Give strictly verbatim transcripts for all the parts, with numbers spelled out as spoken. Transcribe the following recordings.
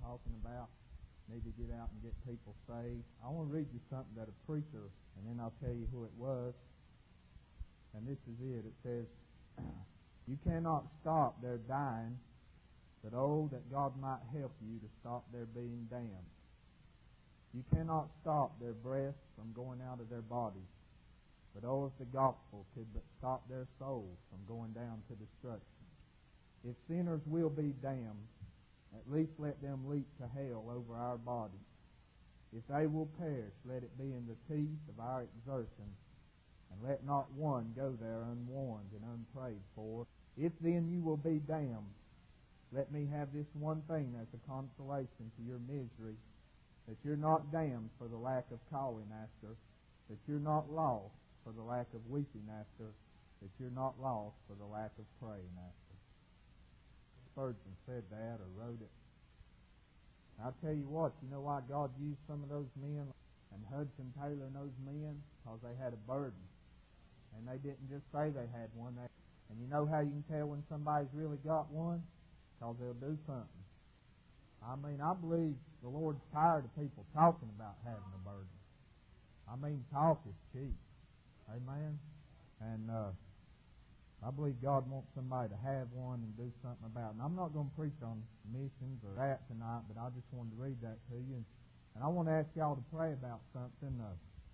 talking about. Need to get out and get people saved. I want to read you something that a preacher, and then I'll tell you who it was. And this is it. It says, you cannot stop their dying, but oh, that God might help you to stop their being damned. You cannot stop their breath from going out of their bodies, but oh, if the gospel could but stop their souls from going down to destruction. If sinners will be damned, at least let them leap to hell over our bodies. If they will perish, let it be in the teeth of our exertions, and let not one go there unwarned and unprayed for. If then you will be damned, let me have this one thing as a consolation to your misery, that you're not damned for the lack of calling after, that you're not lost for the lack of weeping after, that you're not lost for the lack of praying after. Spurgeon said that or wrote it. I'll tell you what, you know why God used some of those men and Hudson Taylor and those men? Because they had a burden. And they didn't just say they had one. They, and you know how you can tell when somebody's really got one? Because they'll do something. I mean, I believe the Lord's tired of people talking about having a burden. I mean, talk is cheap. Amen? And uh, I believe God wants somebody to have one and do something about it. And I'm not going to preach on missions or that tonight, but I just wanted to read that to you. And I want to ask y'all to pray about something. Uh,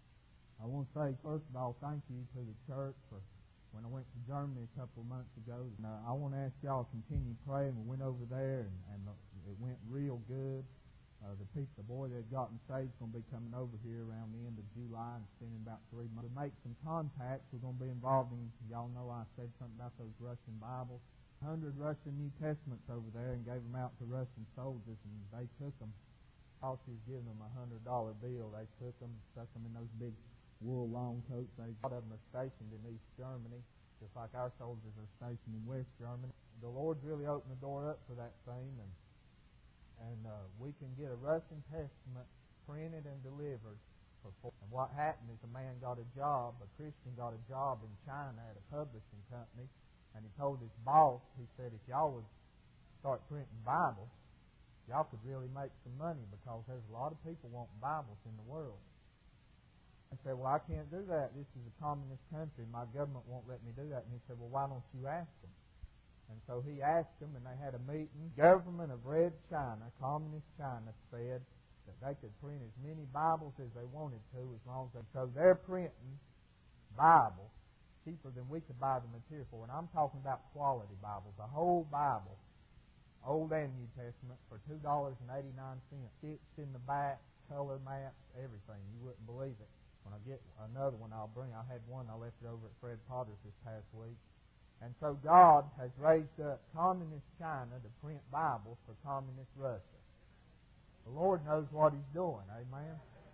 I want to say, first of all, thank you to the church for when I went to Germany a couple of months ago. And, uh, I want to ask y'all to continue praying. We went over there, and, and it went real good. Uh, the piece, the boy that had gotten saved is going to be coming over here around the end of July and spending about three months. To make some contacts, we're going to be involved in, y'all know I said something about those Russian Bibles. one hundred Russian New Testaments over there and gave them out to Russian soldiers, and they took them. While she was giving them a one hundred dollar bill, they took them, stuck them in those big wool long coats. They, a lot of them are stationed in East Germany, just like our soldiers are stationed in West Germany. The Lord's really opened the door up for that thing, and And uh, we can get a Russian Testament printed and delivered. For four. And what happened is a man got a job, a Christian got a job in China at a publishing company, and he told his boss, he said, if y'all would start printing Bibles, y'all could really make some money because there's a lot of people wanting Bibles in the world. I said, well, I can't do that. This is a communist country. My government won't let me do that. And he said, well, why don't you ask them? And so he asked them, and they had a meeting. Government of Red China, Communist China, said that they could print as many Bibles as they wanted to as long as they... So they're printing Bibles cheaper than we could buy the material for. And I'm talking about quality Bibles, a whole Bible, Old and New Testament, for two dollars and eighty-nine cents. Stitched in the back, color maps, everything. You wouldn't believe it. When I get another one, I'll bring. I had one, I left it over at Fred Potter's this past week. And so God has raised up Communist China to print Bibles for Communist Russia. The Lord knows what He's doing, amen?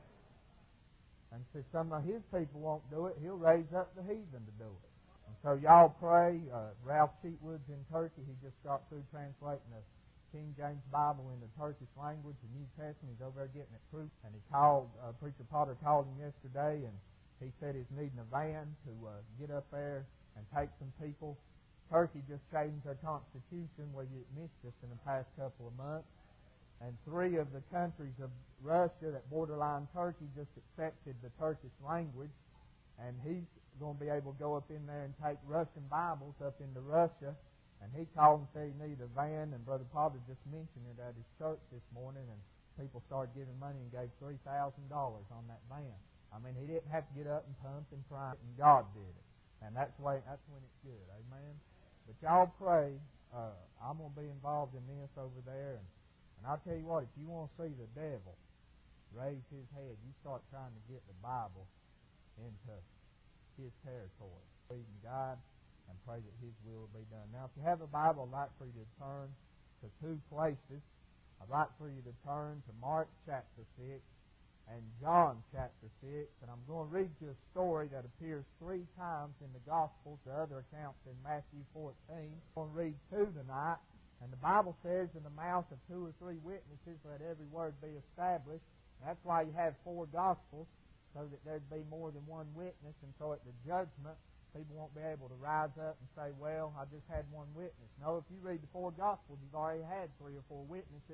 And since some of His people won't do it, He'll raise up the heathen to do it. And so y'all pray. Uh, Ralph Cheatwood's in Turkey. He just got through translating the King James Bible into Turkish language, the New Testament. He's over there getting it proof. And he called, uh, Preacher Potter called him yesterday, and he said he's needing a van to uh, get up there and take some people. Turkey just changed their constitution where you missed us in the past couple of months. And three of the countries of Russia that borderline Turkey just accepted the Turkish language. And he's going to be able to go up in there and take Russian Bibles up into Russia. And he called and said he needed a van. And Brother Potter just mentioned it at his church this morning. And people started giving money and gave three thousand dollars on that van. I mean, he didn't have to get up and pump and pry, and God did it. And that's way, that's when it's good. Amen? But y'all pray. Uh, I'm going to be involved in this over there. And, and I'll tell you what, if you want to see the devil raise his head, you start trying to get the Bible into his territory. Believe in God and pray that His will will be done. Now, if you have a Bible, I'd like for you to turn to two places. I'd like for you to turn to Mark chapter six and John chapter six, and I'm going to read you a story that appears three times in the Gospels. The other accounts in Matthew fourteen. I'm going to read two tonight, and the Bible says, in the mouth of two or three witnesses let every word be established. And that's why you have four Gospels, so that there'd be more than one witness, and so at the judgment, people won't be able to rise up and say, well, I just had one witness. No, if you read the four Gospels, you've already had three or four witnesses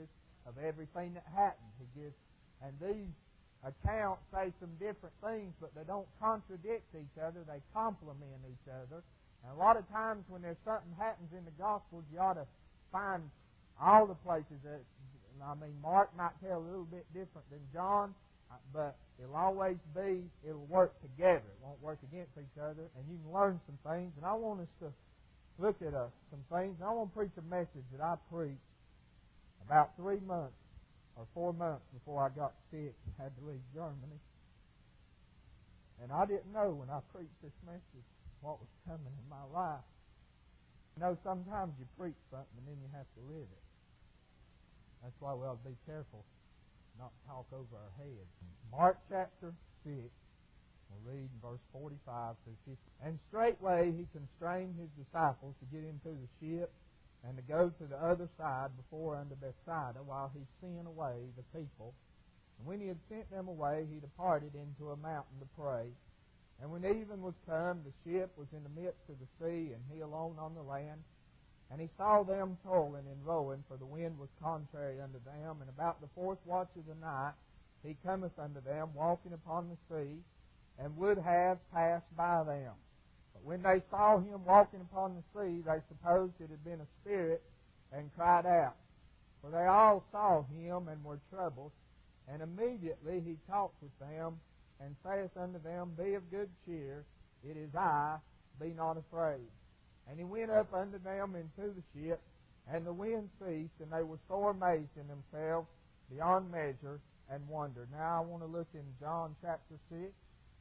of everything that happened. He gives, and these accounts say some different things, but they don't contradict each other. They complement each other. And a lot of times when there's something happens in the Gospels, you ought to find all the places that, I mean, Mark might tell a little bit different than John, but it'll always be, it'll work together. It won't work against each other, and you can learn some things. And I want us to look at uh, some things. And I want to preach a message that I preached about three months or four months before I got sick and had to leave Germany. And I didn't know when I preached this message what was coming in my life. You know, sometimes you preach something and then you have to live it. That's why we ought to be careful not to talk over our heads. Mark chapter six, we'll read in verse forty-five through fifty. And straightway he constrained his disciples to get into the ship and to go to the other side before unto Bethsaida, while he sent away the people. And when he had sent them away, he departed into a mountain to pray. And when even was come, the ship was in the midst of the sea, and he alone on the land. And he saw them toiling and rowing, for the wind was contrary unto them. And about the fourth watch of the night he cometh unto them, walking upon the sea, and would have passed by them. But when they saw him walking upon the sea, they supposed it had been a spirit, and cried out. For they all saw him, and were troubled. And immediately he talked with them, and saith unto them, Be of good cheer, it is I, be not afraid. And he went up unto them into the ship, and the wind ceased, and they were sore amazed in themselves beyond measure, and wondered. Now I want to look in John chapter six.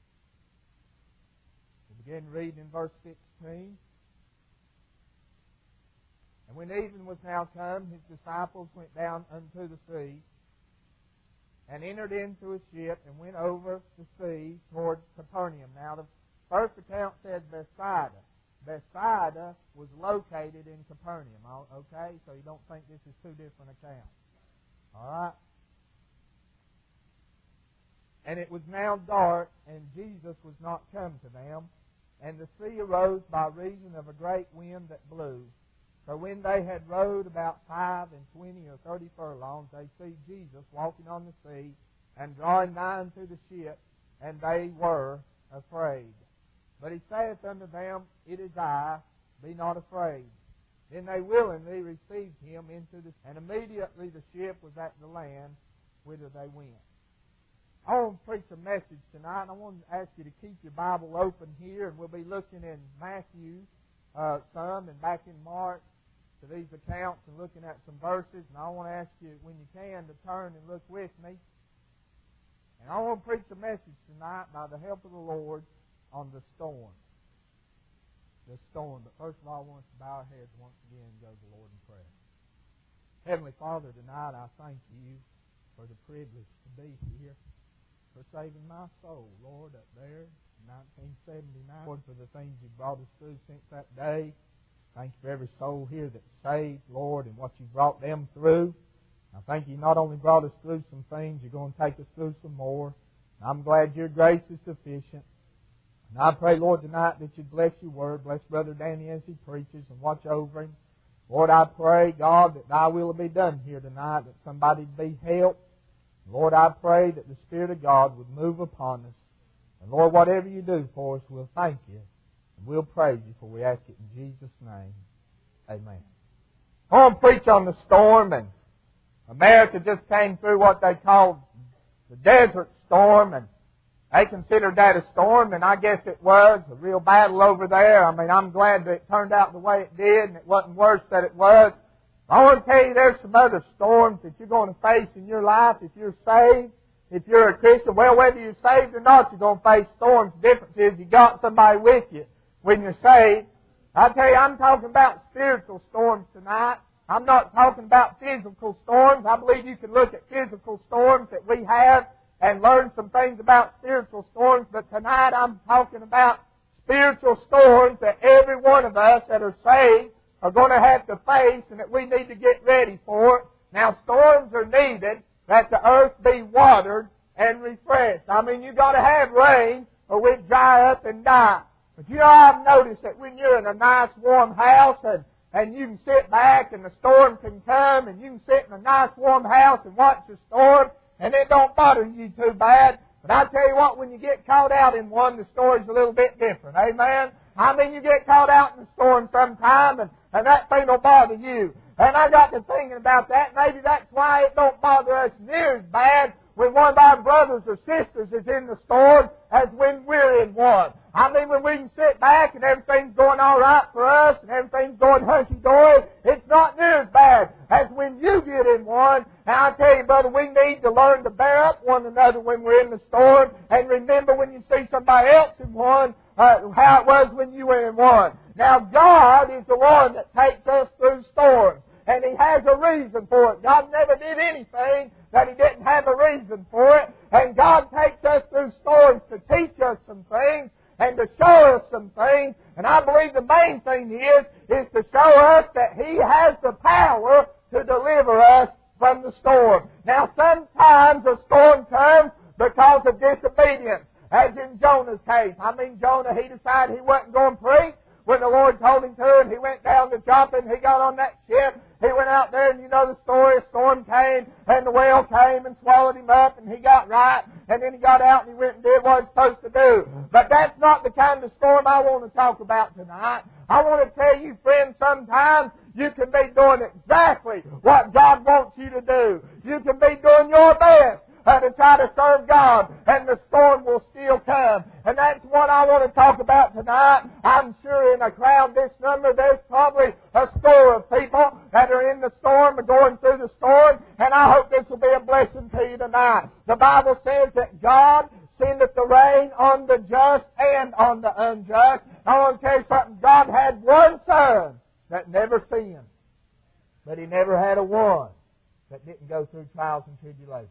We begin reading in verse sixteen. And when even was now come, his disciples went down unto the sea, and entered into a ship, and went over the sea toward Capernaum. Now the first account said Bethsaida. Bethsaida was located in Capernaum. Okay? So you don't think this is two different accounts. Alright? And it was now dark, and Jesus was not come to them. And the sea arose by reason of a great wind that blew. So when they had rowed about five and twenty or thirty furlongs, they see Jesus walking on the sea, and drawing nigh unto the ship, and they were afraid. But he saith unto them, It is I, be not afraid. Then they willingly received him into the, and immediately the ship was at the land whither they went. I want to preach a message tonight, and I want to ask you to keep your Bible open here, and we'll be looking in Matthew uh, some, and back in Mark to these accounts, and looking at some verses. And I want to ask you, when you can, to turn and look with me. And I want to preach a message tonight by the help of the Lord on the storm. The storm. But first of all, I want us to bow our heads once again and go to the Lord in prayer. Heavenly Father, tonight I thank you for the privilege to be here, for saving my soul, Lord, up there in nineteen seventy-nine. Lord, for the things you brought us through since that day. Thank you for every soul here that's saved, Lord, and what you brought them through. I thank you not only brought us through some things, you're going to take us through some more. And I'm glad your grace is sufficient. And I pray, Lord, tonight that you'd bless your word. Bless Brother Danny as he preaches, and watch over him. Lord, I pray, God, that thy will be done here tonight, that somebody be helped. Lord, I pray that the Spirit of God would move upon us. And Lord, whatever you do for us, we'll thank you. And we'll praise you, for we ask it in Jesus' name. Amen. I want to preach on the storm, and America just came through what they called the desert storm, and they considered that a storm, and I guess it was a real battle over there. I mean, I'm glad that it turned out the way it did, and it wasn't worse than it was. I want to tell you there's some other storms that you're going to face in your life if you're saved, if you're a Christian. Well, whether you're saved or not, you're going to face storms. The difference is you got somebody with you when you're saved. I tell you, I'm talking about spiritual storms tonight. I'm not talking about physical storms. I believe you can look at physical storms that we have and learn some things about spiritual storms. But tonight I'm talking about spiritual storms that every one of us that are saved are going to have to face, and that we need to get ready for. Now, storms are needed that the earth be watered and refreshed. I mean, you've got to have rain or we dry up and die. But you know, I've noticed that when you're in a nice warm house and and you can sit back and the storm can come and you can sit in a nice warm house and watch the storm and it don't bother you too bad. But I tell you what, when you get caught out in one, the story's a little bit different. Amen? I mean, you get caught out in the storm sometime and, and that thing will bother you. And I got to thinking about that. Maybe that's why it don't bother us near as bad when one of our brothers or sisters is in the storm as when we're in one. I mean, when we can sit back and everything's going all right for us and everything's going hunky-dory, it's not near as bad as when you get in one. And I tell you, brother, we need to learn to bear up one another when we're in the storm. And remember when you see somebody else in one, uh, how it was when you were in one. Now, God is the one that takes us through storms. And He has a reason for it. God never did anything that He didn't have a reason for it. And God takes us through storms to teach us some things and to show us some things. And I believe the main thing is, is to show us that He has the power to deliver us from the storm. Now, sometimes a storm comes because of disobedience, as in Jonah's case. I mean, Jonah, he decided he wasn't going to preach when the Lord told him to, and he went down to Joppa and he got on that ship. He went out there, and you know the story. A storm came, and the whale came and swallowed him up, and he got right. And then he got out, and he went and did what he was supposed to do. But that's not the kind of storm I want to talk about tonight. I want to tell you, friends, sometimes you can be doing exactly what God wants you to do. You can be doing your best Uh, to try to serve God, and the storm will still come. And that's what I want to talk about tonight. I'm sure in a crowd this number, there's probably a score of people that are in the storm or going through the storm, and I hope this will be a blessing to you tonight. The Bible says that God sendeth the rain on the just and on the unjust. I want to tell you something. God had one son that never sinned, but He never had a one that didn't go through trials and tribulations.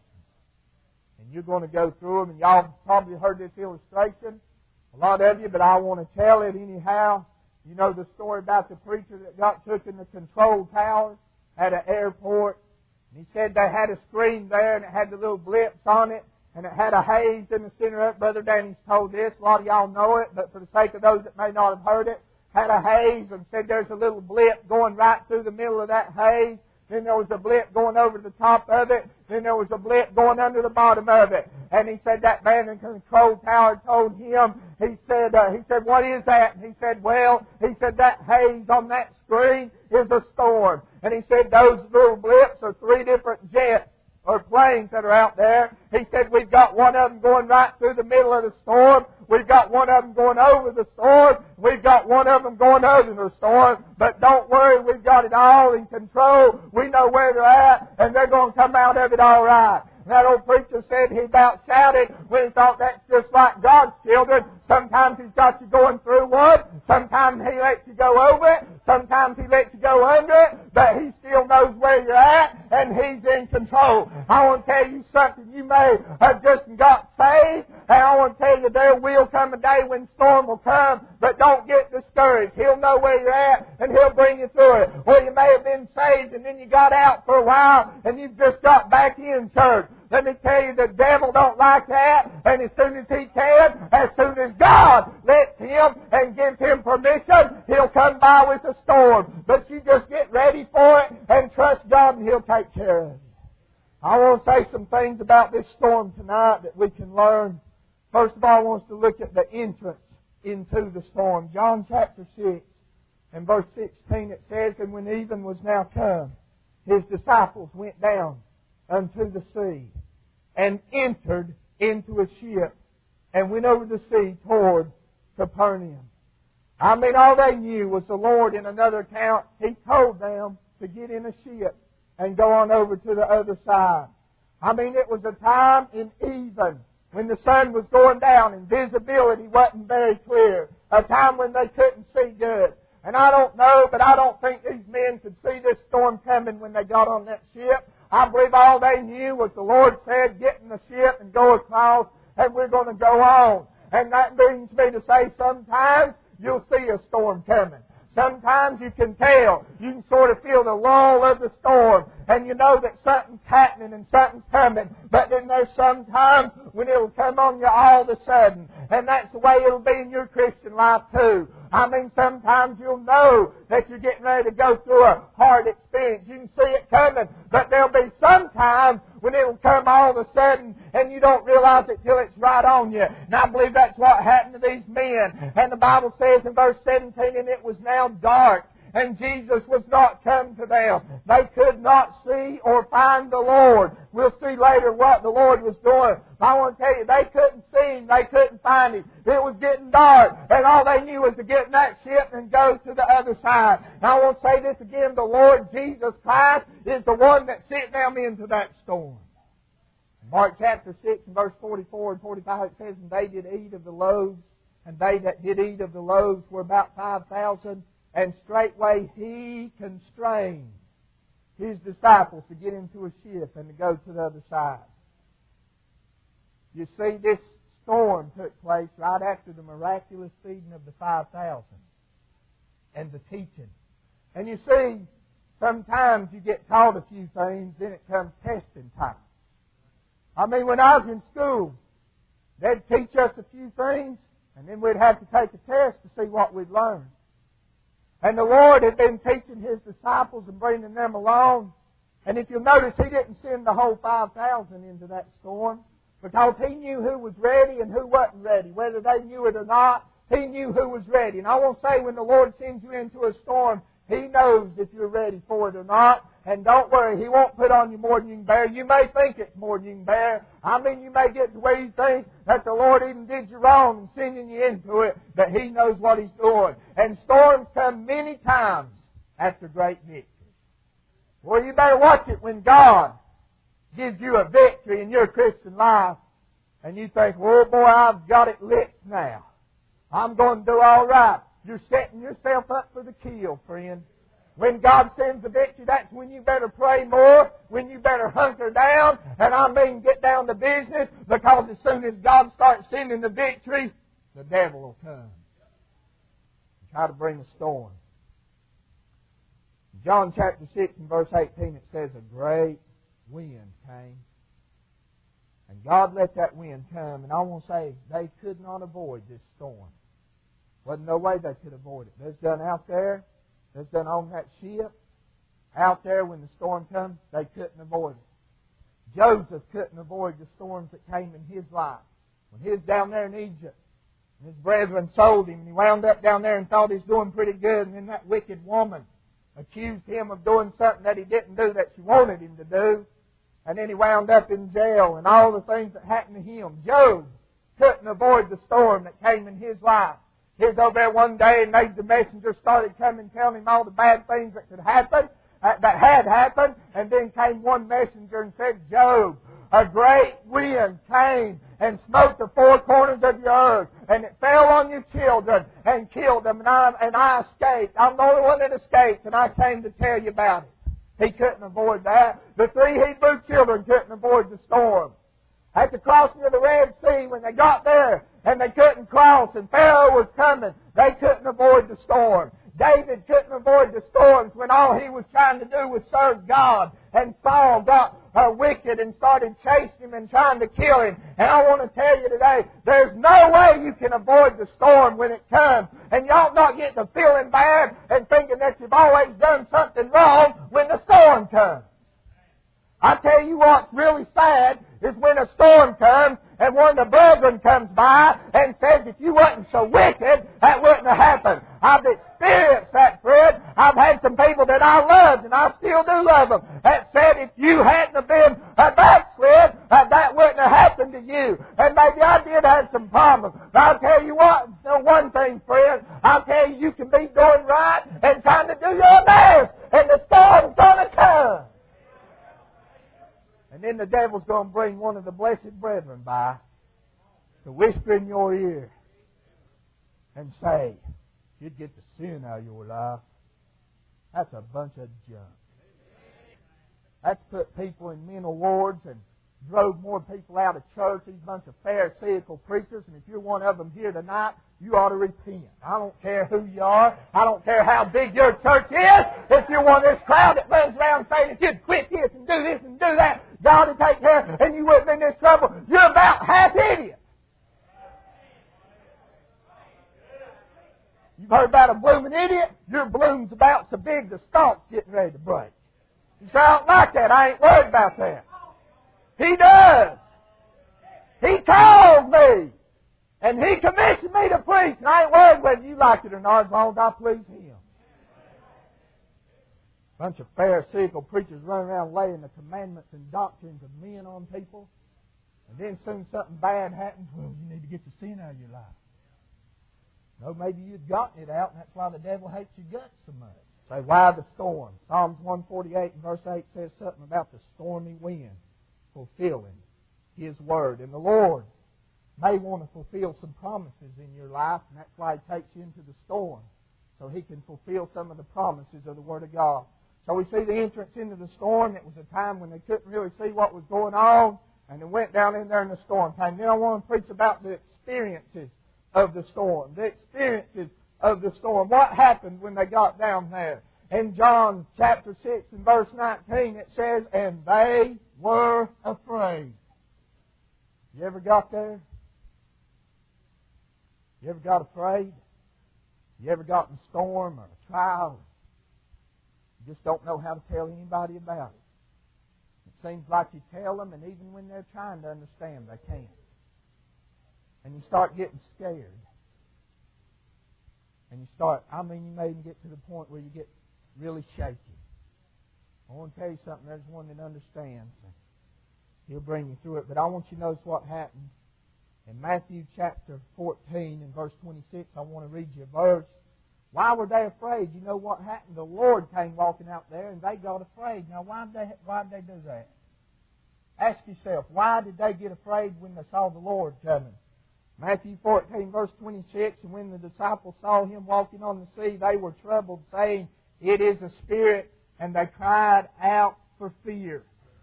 And you're going to go through them, and y'all probably heard this illustration, a lot of you, but I want to tell it anyhow. You know the story about the preacher that got took in the control tower at an airport. And he said they had a screen there, and it had the little blips on it, and it had a haze in the center of it. Brother Danny's told this. A lot of y'all know it, but for the sake of those that may not have heard it, had a haze and said there's a little blip going right through the middle of that haze. Then there was a blip going over the top of it. Then there was a blip going under the bottom of it. And he said that man in the control tower told him, he said, uh, he said, what is that? And he said, well, he said, that haze on that screen is a storm. And he said, those little blips are three different jets or planes that are out there. He said, we've got one of them going right through the middle of the storm. We've got one of them going over the storm. We've got one of them going under the storm. But don't worry, we've got it all in control. We know where they're at, and they're going to come out of it all right. And that old preacher said he about shouted when he thought that's just like God's children. Sometimes He's got you going through one. Sometimes He lets you go over it. Sometimes He lets you go under it. But He still knows where you're at, and He's in control. I want to tell you something. You may have just got saved, and I want to tell you there will come a day when storm will come, but don't get discouraged. He'll know where you're at, and He'll bring you through it. Or you may have been saved, and then you got out for a while, and you've just got back in church. Let me tell you, the devil don't like that, and as soon as he can, as soon as God lets him and gives him permission, he'll come by with a storm. But you just get ready for it and trust God, and He'll take care of you. I want to say some things about this storm tonight that we can learn. First of all, I want us to look at the entrance into the storm. John chapter six and verse sixteen, it says, and when even was now come, His disciples went down unto the sea, and entered into a ship, and went over the sea toward Capernaum. I mean, all they knew was the Lord, in another account, He told them to get in a ship and go on over to the other side. I mean, it was a time in even, when the sun was going down and visibility wasn't very clear. A time when they couldn't see good. And I don't know, but I don't think these men could see this storm coming when they got on that ship. I believe all they knew was the Lord said, get in the ship and go across, and we're going to go on. And that brings me to say sometimes you'll see a storm coming. Sometimes you can tell. You can sort of feel the lull of the storm. And you know that something's happening and something's coming. But then there's sometimes when it'll come on you all of a sudden. And that's the way it'll be in your Christian life too. I mean, sometimes you'll know that you're getting ready to go through a hard experience. You can see it coming. But there'll be some time when it'll come all of a sudden and you don't realize it till it's right on you. And I believe that's what happened to these men. And the Bible says in verse seventeen, and it was now dark, and Jesus was not come to them. They could not see or find the Lord. We'll see later what the Lord was doing. I want to tell you, they couldn't see Him. They couldn't find Him. It was getting dark, and all they knew was to get in that ship and go to the other side. Now I want to say this again. The Lord Jesus Christ is the one that sent them into that storm. Mark chapter six and verse forty-four and forty-five, it says, and they did eat of the loaves, and they that did eat of the loaves were about five thousand. And straightway He constrained His disciples to get into a ship and to go to the other side. You see, this storm took place right after the miraculous feeding of the five thousand and the teaching. And you see, sometimes you get taught a few things, then it comes testing time. I mean, when I was in school, they'd teach us a few things, and then we'd have to take a test to see what we'd learned. And the Lord had been teaching His disciples and bringing them along. And if you'll notice, He didn't send the whole five thousand into that storm, because He knew who was ready and who wasn't ready. Whether they knew it or not, He knew who was ready. And I want to say, when the Lord sends you into a storm, He knows if you're ready for it or not. And don't worry, He won't put on you more than you can bear. You may think it's more than you can bear. I mean, you may get to where you think that the Lord even did you wrong in sending you into it, but He knows what He's doing. And storms come many times after great victory. Well, you better watch it when God gives you a victory in your Christian life, and you think, well, boy, I've got it licked now. I'm going to do all right. You're setting yourself up for the kill, friend. When God sends the victory, that's when you better pray more, when you better hunker down, and I mean get down to business, because as soon as God starts sending the victory, the devil will come and try to bring a storm. In John chapter six and verse eighteen, it says, a great wind came. And God let that wind come, and I want to say, they could not avoid this storm. Wasn't no way they could avoid it. There's done out there, there's done on that ship, out there when the storm comes, they couldn't avoid it. Joseph couldn't avoid the storms that came in his life. When he was down there in Egypt, and his brethren sold him, and he wound up down there and thought he was doing pretty good, and then that wicked woman accused him of doing something that he didn't do that she wanted him to do, and then he wound up in jail, and all the things that happened to him. Job couldn't avoid the storm that came in his life. He was over there one day, and they, the messenger started coming, telling him all the bad things that could happen, uh, that had happened. And then came one messenger and said, Job, a great wind came and smote the four corners of your earth, and it fell on your children and killed them, and I, and I escaped. I'm the only one that escaped, and I came to tell you about it. He couldn't avoid that. The three Hebrew children couldn't avoid the storm. At the crossing of the Red Sea, when they got there and they couldn't cross and Pharaoh was coming, they couldn't avoid the storm. David couldn't avoid the storms when all he was trying to do was serve God. And Saul got uh, wicked and started chasing him and trying to kill him. And I want to tell you today, there's no way you can avoid the storm when it comes. And you ought not get to feeling bad and thinking that you've always done something wrong when the storm comes. I tell you what's really sad is when a storm comes and one of the brethren comes by and says, if you wasn't so wicked, that wouldn't have happened. I've experienced that, Fred. I've had some people that I loved, and I still do love them, that said if you hadn't have been a backslid, uh, that wouldn't have happened to you. And maybe I did have some problems. But I'll tell you what, no one thing, friend, I'll tell you, you can be doing right and trying to do your best, and the storm's going to come. And then the devil's going to bring one of the blessed brethren by to whisper in your ear and say, you'd get the sin out of your life. That's a bunch of junk. That's put people in mental wards and drove more people out of church, these bunch of pharisaical preachers. And if you're one of them here tonight, you ought to repent. I don't care who you are. I don't care how big your church is. If you're one of this crowd that runs around saying if you'd quit this and do this and do that, God would take care and you wouldn't be in this trouble, you're about half idiot. You've heard about a blooming idiot? Your bloom's about so big the stalk's getting ready to break. You say, I don't like that. I ain't worried about that. He does. He called me. And He commissioned me to preach. And I ain't worried whether you like it or not as long as I please Him. A bunch of Pharisaical preachers running around laying the commandments and doctrines of men on people. And then soon something bad happens. Well, you need to get the sin out of your life. No, maybe you've gotten it out, and that's why the devil hates your guts so much. Say, why the storm? Psalms one forty-eight and verse eight says something about the stormy wind fulfilling His Word. And the Lord may want to fulfill some promises in your life, and that's why He takes you into the storm, so He can fulfill some of the promises of the Word of God. So we see the entrance into the storm. It was a time when they couldn't really see what was going on, and they went down in there and the storm came. Then I want to preach about the experiences of the storm. The experiences of the storm. What happened when they got down there? In John chapter six and verse nineteen it says, and they were afraid. You ever got there? You ever got afraid? You ever got in a storm or a trial? You just don't know how to tell anybody about it. It seems like you tell them, and even when they're trying to understand, they can't. And you start getting scared. And you start, I mean, you may even get to the point where you get really shaky. I want to tell you something. There's one that understands. He'll bring you through it. But I want you to notice what happened. In Matthew chapter fourteen and verse twenty-six, I want to read you a verse. Why were they afraid? You know what happened? The Lord came walking out there and they got afraid. Now, why did they, why did they do that? Ask yourself, why did they get afraid when they saw the Lord coming? Matthew fourteen, verse twenty-six, and when the disciples saw Him walking on the sea, they were troubled, saying, it is a spirit, and they cried out for fear.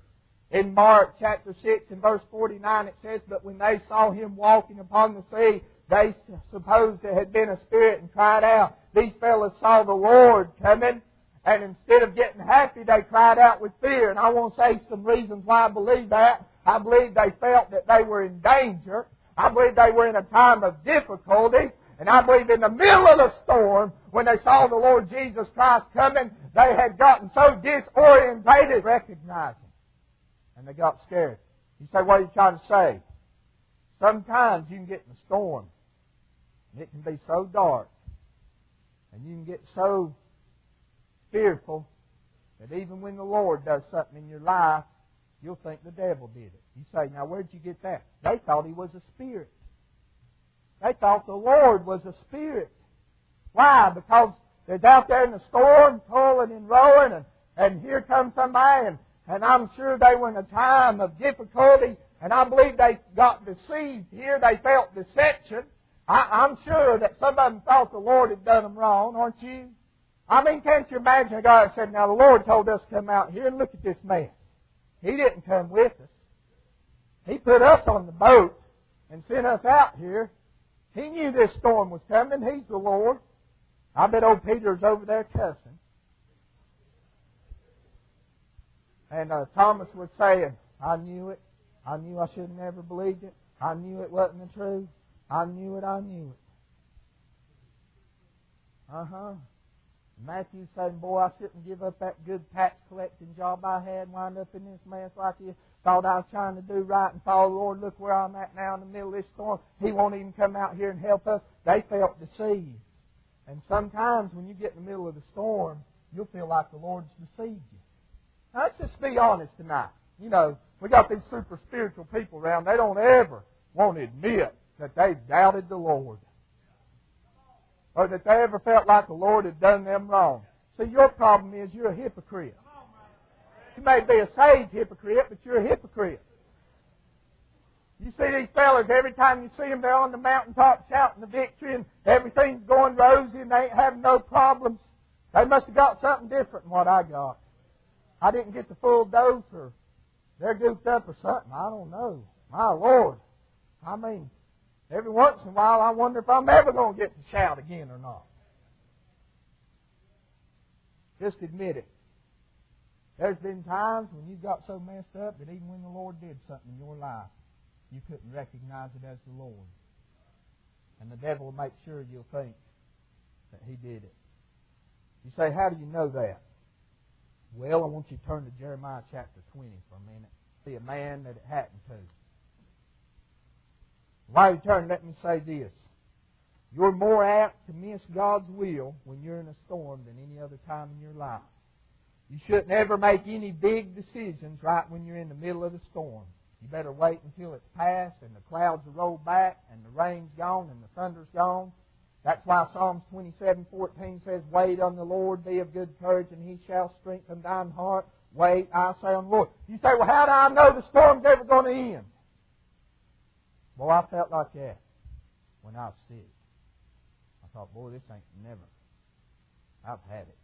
In Mark chapter six and verse forty-nine, it says, but when they saw Him walking upon the sea, they supposed it had been a spirit and cried out. These fellows saw the Lord coming, and instead of getting happy, they cried out with fear. And I want to say some reasons why I believe that. I believe they felt that they were in danger. I believe they were in a time of difficulty. And I believe in the middle of the storm, when they saw the Lord Jesus Christ coming, they had gotten so disorientated, recognizing. And they got scared. You say, what are you trying to say? Sometimes you can get in a storm, and it can be so dark, and you can get so fearful that even when the Lord does something in your life, you'll think the devil did it. You say, now where'd you get that? They thought He was a spirit. They thought the Lord was a spirit. Why? Because they're out there in the storm, toiling and rowing, and, and here comes somebody, and, and I'm sure they were in a time of difficulty, and I believe they got deceived here. They felt deception. I, I'm sure that some of them thought the Lord had done them wrong, aren't you? I mean, can't you imagine a guy that said, now the Lord told us to come out here and look at this mess. He didn't come with us. He put us on the boat and sent us out here. He knew this storm was coming. He's the Lord. I bet old Peter's over there cussing. And uh, Thomas was saying, I knew it. I knew I should have never believed it. I knew it wasn't the truth. I knew it. I knew it. Uh-huh. Matthew saying, boy, I shouldn't give up that good tax collecting job I had and wind up in this mess like this. Thought I was trying to do right and follow the Lord. Look where I'm at now in the middle of this storm. He won't even come out here and help us. They felt deceived. And sometimes when you get in the middle of the storm, you'll feel like the Lord's deceived you. Now, let's just be honest tonight. You know, we got these super spiritual people around. They don't ever want to admit that they've doubted the Lord, or that they ever felt like the Lord had done them wrong. See, your problem is you're a hypocrite. You may be a saved hypocrite, but you're a hypocrite. You see these fellas, every time you see them, they're on the mountaintop shouting the victory and everything's going rosy and they ain't having no problems. They must have got something different than what I got. I didn't get the full dose, or they're goofed up or something. I don't know. My Lord. I mean, every once in a while I wonder if I'm ever going to get to shout again or not. Just admit it. There's been times when you got so messed up that even when the Lord did something in your life, you couldn't recognize it as the Lord. And the devil will make sure you'll think that He did it. You say, how do you know that? Well, I want you to turn to Jeremiah chapter twenty for a minute. See a man that it happened to. While you turn, let me say this. You're more apt to miss God's will when you're in a storm than any other time in your life. You shouldn't ever make any big decisions right when you're in the middle of the storm. You better wait until it's past and the clouds are rolled back and the rain's gone and the thunder's gone. That's why Psalms twenty-seven fourteen says, wait on the Lord, be of good courage, and He shall strengthen thine heart. Wait, I say on the Lord. You say, well, how do I know the storm's ever going to end? Boy, I felt like that when I was sick. I thought, boy, this ain't never. I've had it.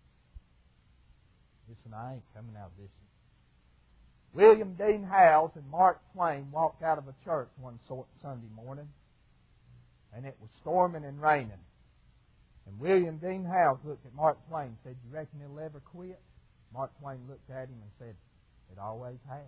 Listen, I ain't coming out of this. William Dean Howells and Mark Twain walked out of a church one Sunday morning, and it was storming and raining. And William Dean Howells looked at Mark Twain and said, you reckon it'll ever quit? Mark Twain looked at him and said, it always has.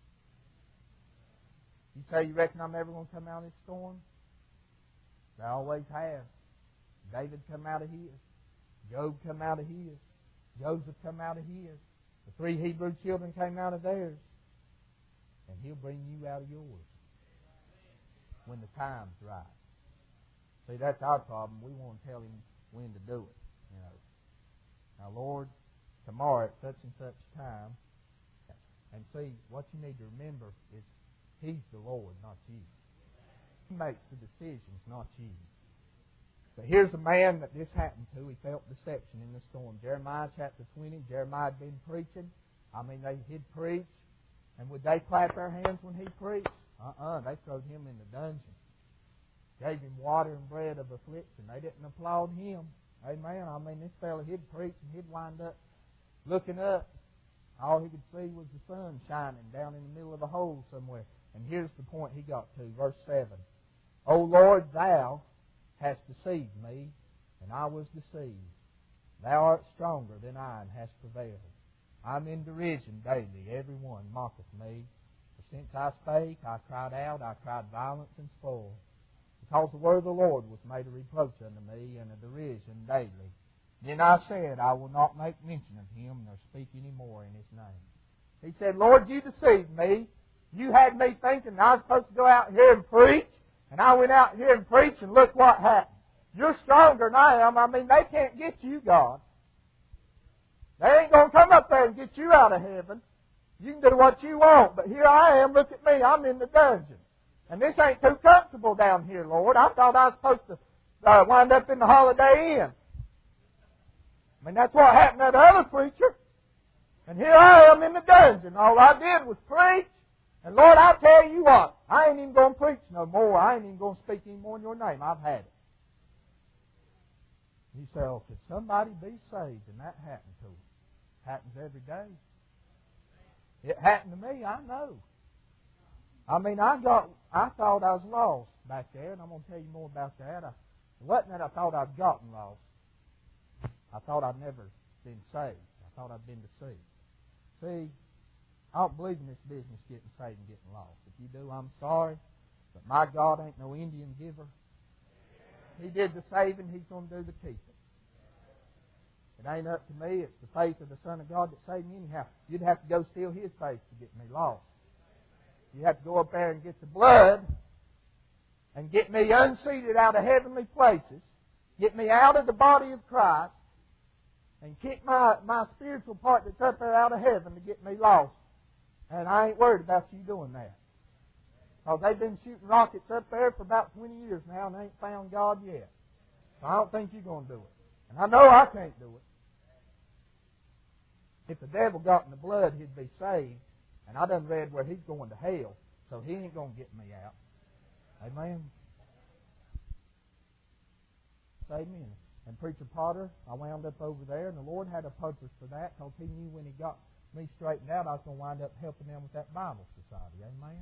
You say, you reckon I'm ever going to come out of this storm? They always have. David come out of his. Job come out of his. Joseph come out of his. The three Hebrew children came out of theirs. And He'll bring you out of yours when the time's right. See, that's our problem. We want to tell Him when to do it. You know. Now, Lord, tomorrow at such and such time. And see, what you need to remember is He's the Lord, not you. He makes the decisions, not you. But here's a man that this happened to. He felt deception in the storm. Jeremiah chapter twenty. Jeremiah had been preaching. I mean, they, he'd preach. And would they clap their hands when he preached? Uh-uh. They threw him in the dungeon. Gave him water and bread of affliction. They didn't applaud him. Amen. I mean, this fellow, he'd preach and he'd wind up looking up. All he could see was the sun shining down in the middle of a hole somewhere. And here's the point he got to, verse seven. O Lord, Thou hast deceived me, and I was deceived. Thou art stronger than I, and hast prevailed. I'm in derision daily, every one mocketh me. For since I spake, I cried out, I cried violence and spoil. Because the word of the Lord was made a reproach unto me, and a derision daily. Then I said, I will not make mention of Him, nor speak any more in His name. He said, Lord, you deceived me. You had me thinking I was supposed to go out here and preach. And I went out here and preached, and look what happened. You're stronger than I am. I mean, they can't get you, God. They ain't going to come up there and get you out of heaven. You can do what you want. But here I am. Look at me. I'm in the dungeon. And this ain't too comfortable down here, Lord. I thought I was supposed to uh, wind up in the Holiday Inn. I mean, that's what happened to the other preacher. And here I am in the dungeon. All I did was preach. And Lord, I tell you what, I ain't even going to preach no more. I ain't even going to speak any more in your name. I've had it. You say, oh, could somebody be saved? And that happened to them. Happens every day. It happened to me, I know. I mean, I got, I thought I was lost back there, and I'm going to tell you more about that. I, it wasn't that I thought I'd gotten lost. I thought I'd never been saved. I thought I'd been deceived. See, I don't believe in this business getting saved and getting lost. If you do, I'm sorry. But my God ain't no Indian giver. He did the saving. He's going to do the keeping. It ain't up to me. It's the faith of the Son of God that saved me anyhow. You'd have to go steal His faith to get me lost. You have to go up there and get the blood and get me unseated out of heavenly places, get me out of the body of Christ, and kick my, my spiritual part that's up there out of heaven to get me lost. And I ain't worried about you doing that. Because they've been shooting rockets up there for about twenty years now and they ain't found God yet. So I don't think you're going to do it. And I know I can't do it. If the devil got in the blood, he'd be saved. And I done read where he's going to hell. So he ain't going to get me out. Amen. Amen. And Preacher Potter, I wound up over there, and the Lord had a purpose for that, because He knew when He got me straightened out, I was going to wind up helping them with that Bible society. Amen.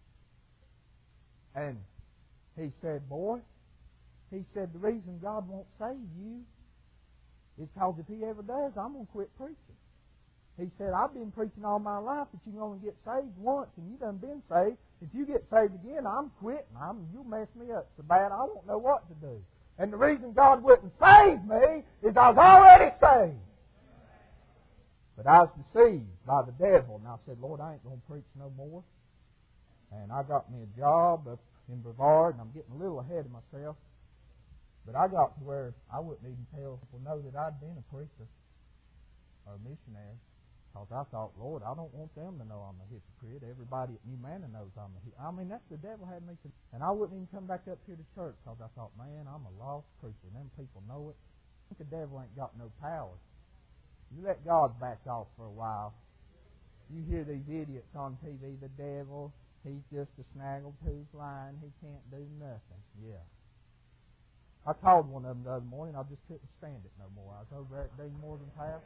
And He said, boy, He said, the reason God won't save you is because if He ever does, I'm going to quit preaching. He said, I've been preaching all my life, but you can only get saved once, and you done been saved. If you get saved again, I'm quitting. I'm, you'll mess me up so bad, I won't know what to do. And the reason God wouldn't save me is I was already saved. But I was deceived by the devil. And I said, Lord, I ain't going to preach no more. And I got me a job up in Brevard, and I'm getting a little ahead of myself. But I got to where I wouldn't even tell people know that I'd been a preacher or a missionary. Because I thought, Lord, I don't want them to know I'm a hypocrite. Everybody at New Manor knows I'm a hypocrite. I mean, that's the devil had me. To, and I wouldn't even come back up here to church because I thought, man, I'm a lost preacher. And them people know it. The devil ain't got no power. You let God back off for a while. You hear these idiots on T V, the devil, he's just a snaggletooth lion. He can't do nothing. Yeah. I called one of them the other morning. I just couldn't stand it no more. I was over there at Dean Morgan's house.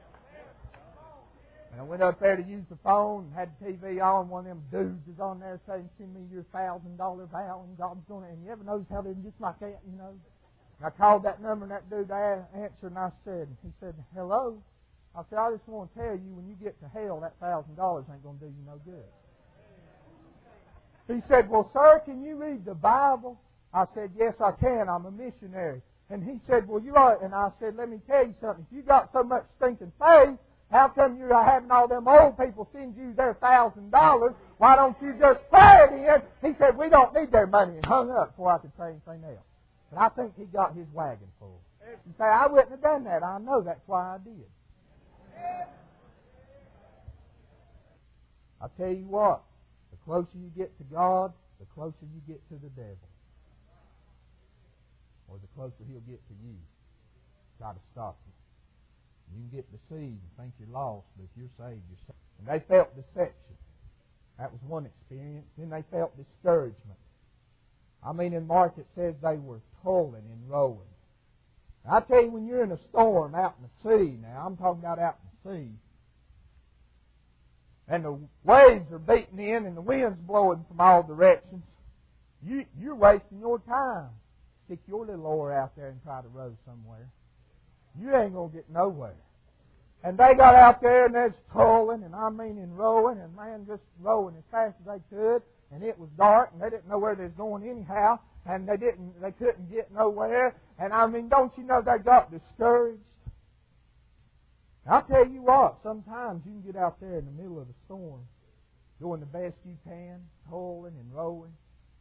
And I went up there to use the phone and had the T V on. One of them dudes is on there saying, send me your thousand dollar vow and God's going to... And you ever notice how they're just like that, you know? And I called that number and that dude answered and I said, he said, hello? I said, I just want to tell you, when you get to hell, that thousand dollars ain't going to do you no good. He said, well, sir, can you read the Bible? I said, yes, I can. I'm a missionary. And he said, well, you are... And I said, let me tell you something. If you got so much stinking faith, how come you're having all them old people send you their thousand dollars? Why don't you just pray it in? He said, we don't need their money, and hung up before I could say anything else. But I think he got his wagon full. You say, I wouldn't have done that. I know that's why I did. I tell you what, the closer you get to God, the closer you get to the devil. Or the closer he'll get to you. Got to stop you. You can get deceived and think you're lost, but if you're saved, you're saved. And they felt deception. That was one experience. Then they felt discouragement. I mean, in Mark it says they were toiling and rowing. I tell you, when you're in a storm out in the sea now, I'm talking about out in the sea, and the waves are beating in and the wind's blowing from all directions, you, you're wasting your time. Stick your little oar out there and try to row somewhere. You ain't going to get nowhere. And they got out there and they're toiling, and I mean in rowing, and man just rowing as fast as they could, and it was dark, and they didn't know where they was going anyhow, and they didn't, they couldn't get nowhere, and I mean, don't you know they got discouraged? I'll tell you what, sometimes you can get out there in the middle of the storm, doing the best you can, toiling and rowing,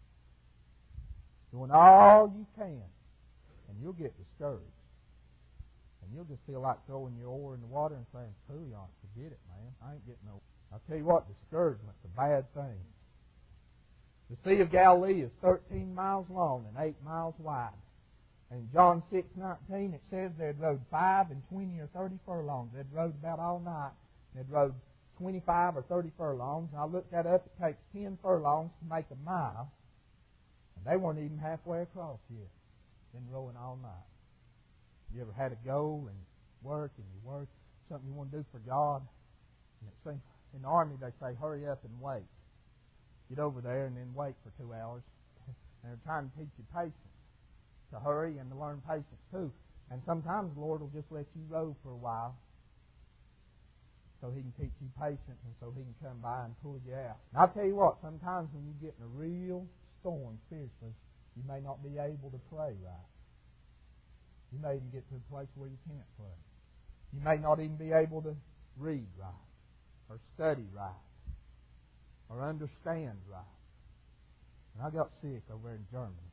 doing all you can, and you'll get discouraged. And you'll just feel like throwing your oar in the water and saying, "Pooh, you forget it, man. I ain't getting no." I'll tell you what, discouragement's a bad thing. The Sea of Galilee is thirteen miles long and eight miles wide. And in John six nineteen it says they'd rode five and twenty or thirty furlongs. They'd rode about all night. They'd rode twenty-five or thirty furlongs. And I looked that up. It takes ten furlongs to make a mile. And they weren't even halfway across yet. Been rowing all night. You ever had a goal and work and you work, something you want to do for God? And it seems, in the Army they say, hurry up and wait. Get over there and then wait for two hours. And they're trying to teach you patience, to hurry and to learn patience too. And sometimes the Lord will just let you row for a while so He can teach you patience and so He can come by and pull you out. And I'll tell you what, sometimes when you get in a real storm spiritually, you may not be able to pray right. You may even get to a place where you can't pray. You may not even be able to read right, or study right, or understand right. And I got sick over in Germany.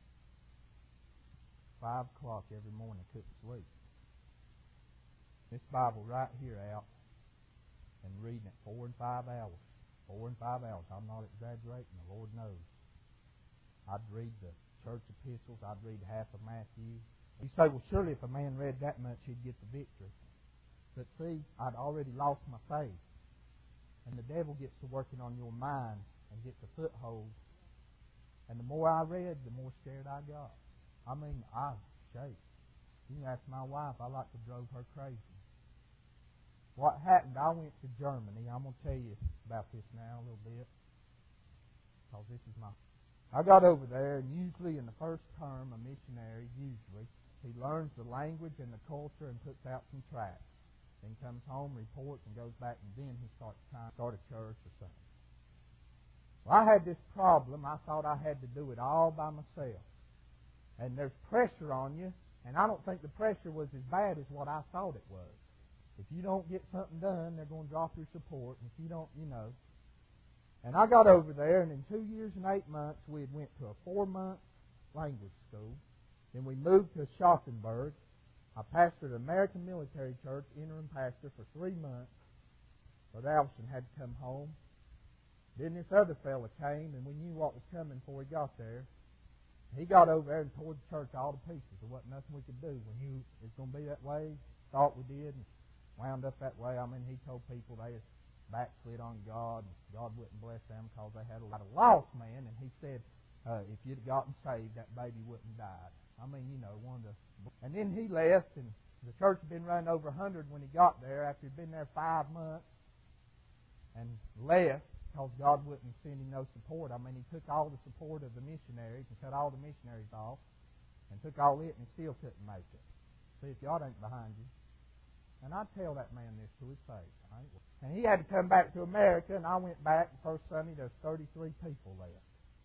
Five o'clock every morning, couldn't sleep. This Bible right here out, and reading it four and five hours. Four and five hours. I'm not exaggerating. The Lord knows. I'd read the church epistles. I'd read half of Matthew. You say, well, surely if a man read that much, he'd get the victory. But see, I'd already lost my faith. And the devil gets to working on your mind and gets a foothold. And the more I read, the more scared I got. I mean, I shake. You can ask my wife. I like to drove her crazy. What happened, I went to Germany. I'm going to tell you about this now a little bit. Because this is my... I got over there, and usually in the first term, a missionary, usually, he learns the language and the culture and puts out some tracts. Then comes home, reports, and goes back, and then he starts trying to start a church or something. Well, I had this problem. I thought I had to do it all by myself. and there's pressure on you, and I don't think the pressure was as bad as what I thought it was. If you don't get something done, they're going to drop your support, and if you don't, you know. And I got over there, and in two years and eight months, we had went to a four-month language school. Then we moved to Schottenburg. I pastored an American Military Church, interim pastor, for three months. Brother Allison had to come home. Then this other fella came, and we knew what was coming before he got there. He got over there and tore the church all to pieces. There wasn't nothing we could do. We knew it was going to be that way. Thought we did, and wound up that way. I mean, he told people they had backslid on God, and God wouldn't bless them because they had a lot of lost man. And he said, uh, if you'd gotten saved, that baby wouldn't have died. I mean, you know, one of the... And then he left, and the church had been running over a hundred when he got there after he'd been there five months, and left because God wouldn't send him no support. I mean, he took all the support of the missionaries and cut all the missionaries off, and took all it, and he still couldn't make it. See, if God ain't behind you. And I tell that man this to his face. Right? And he had to come back to America, and I went back the first Sunday. There's thirty-three people left.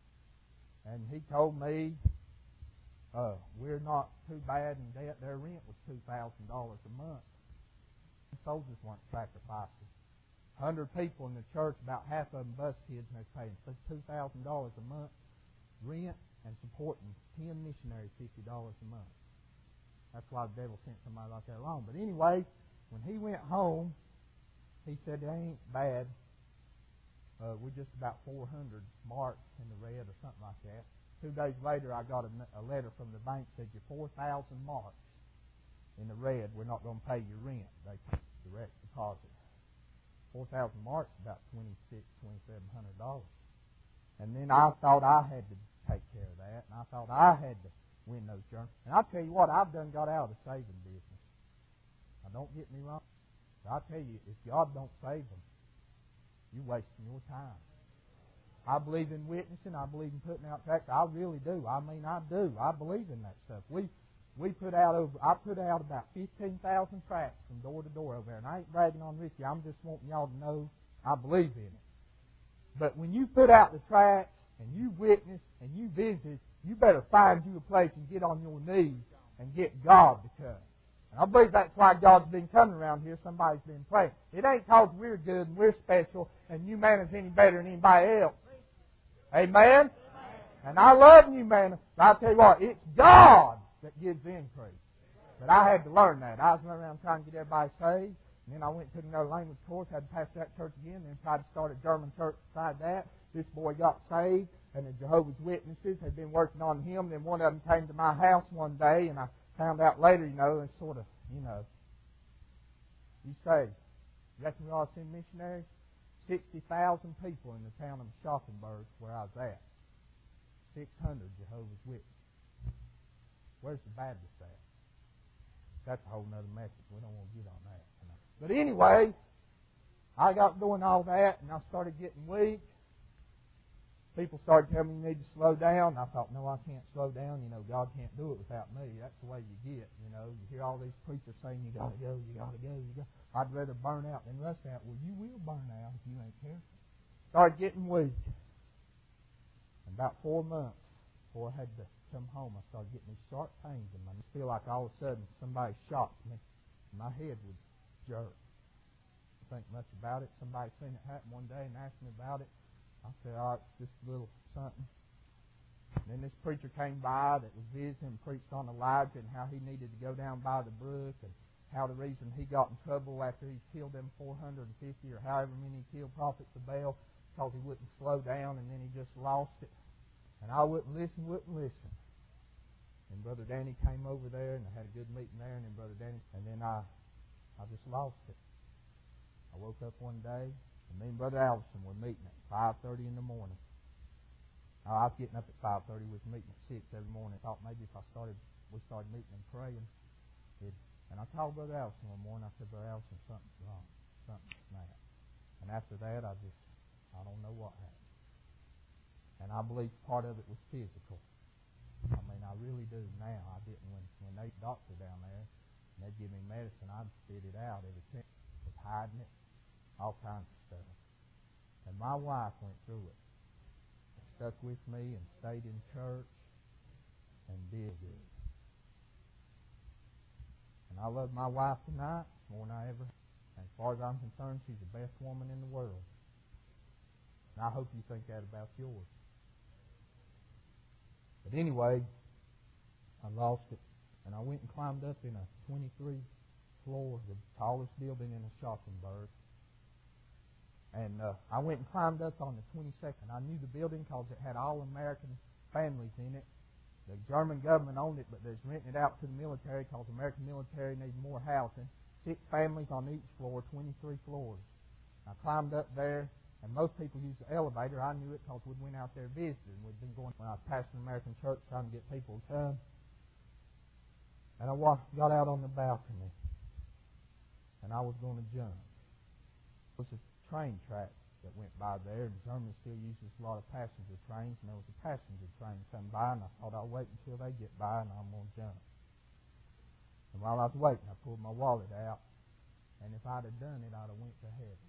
And he told me, uh, we're not too bad in debt. Their rent was two thousand dollars a month. The soldiers weren't sacrificing. one hundred people in the church, about half of them bus kids, and they're paying two thousand dollars a month rent and supporting ten missionaries fifty dollars a month. That's why the devil sent somebody like that along. But anyway, when he went home, he said, it ain't bad. Uh, we're just about four hundred marks in the red or something like that. Two days later, I got a, a letter from the bank that said, you're four thousand marks in the red. We're not going to pay your rent. They take direct deposit. four thousand marks is about twenty-six hundred dollars, twenty-seven hundred dollars. And then I thought I had to take care of that, and I thought I had to win those journeys. And I'll tell you what, I've done got out of the saving business. Now, don't get me wrong. But I'll tell you, if God don't save them, you're wasting your time. I believe in witnessing. I believe in putting out tracts. I really do. I mean, I do. I believe in that stuff. We we put out over. I put out about fifteen thousand tracts from door to door over there, and I ain't bragging on this. I'm just wanting y'all to know I believe in it. But when you put out the tracts and you witness and you visit, you better find you a place and get on your knees and get God to come. And I believe that's why God's been coming around here. Somebody's been praying. It ain't because we're good and we're special and New Manna's any better than anybody else. Amen? Amen. And I love New Manna. But I'll tell you what, it's God that gives the increase. But I had to learn that. I was running around trying to get everybody saved. And then I went and took another language course, had to pass that church again, and then tried to start a German church beside that. This boy got saved, and the Jehovah's Witnesses had been working on him. Then one of them came to my house one day, and I found out later, you know, and sort of, you know, you say, you reckon we ought to send missionaries? sixty thousand people in the town of Schottenburg, where I was at. six hundred Jehovah's Witnesses. Where's the Baptist at? That's a whole other message. We don't want to get on that tonight. But anyway, I got doing all that, and I started getting weak. People started telling me you need to slow down. I thought, no, I can't slow down. You know, God can't do it without me. That's the way you get. You know, you hear all these preachers saying you got to go, you got to go, you got. I'd rather burn out than rust out. Well, you will burn out if you ain't careful. Started getting weak. And about four months before I had to come home, I started getting these sharp pains in my neck. I feel like all of a sudden somebody shocked me. My head would jerk. I think much about it. Somebody seen it happen one day and asked me about it. I said, oh, it's just a little something. And then this preacher came by that was visiting and preached on Elijah and how he needed to go down by the brook and how the reason he got in trouble after he killed them four hundred fifty or however many he killed prophets of Baal because he wouldn't slow down and then he just lost it. And I wouldn't listen, wouldn't listen. And Brother Danny came over there and I had a good meeting there and then Brother Danny, and then I, I just lost it. I woke up one day and me and Brother Allison were meeting at five thirty in the morning. Now, I was getting up at five thirty. We was meeting at six every morning. I thought maybe if I started, we started meeting and praying. It, and I called Brother Allison one morning. I said, Brother Allison, something's wrong. Something's snapped. And after that, I just, I don't know what happened. And I believe part of it was physical. I mean, I really do now. I didn't when, when they doctor down there and they'd give me medicine, I'd spit it out every time. Was hiding it. All kinds of stuff. And my wife went through it. Stuck with me and stayed in church. and did good. And I love my wife tonight more than I ever. And as far as I'm concerned, she's the best woman in the world. And I hope you think that about yours. But anyway, I lost it. And I went and climbed up in a twenty-three floor, the tallest building in Aschaffenburg. And uh, I went and climbed up on the twenty-second. I knew the building because it had all American families in it. The German government owned it, but they're renting it out to the military because the American military needs more housing. Six families on each floor, twenty-three floors. I climbed up there, and most people use the elevator. I knew it because we went out there visiting. We'd been going when I was pastoring an American church trying to get people to come. And I walked, got out on the balcony, and I was going to jump. It was a train track that went by there, and Germany still uses a lot of passenger trains, and there was a passenger train come by, and I thought I'll wait until they get by, and I'm going to jump. And while I was waiting, I pulled my wallet out, and if I'd have done it, I'd have went to heaven.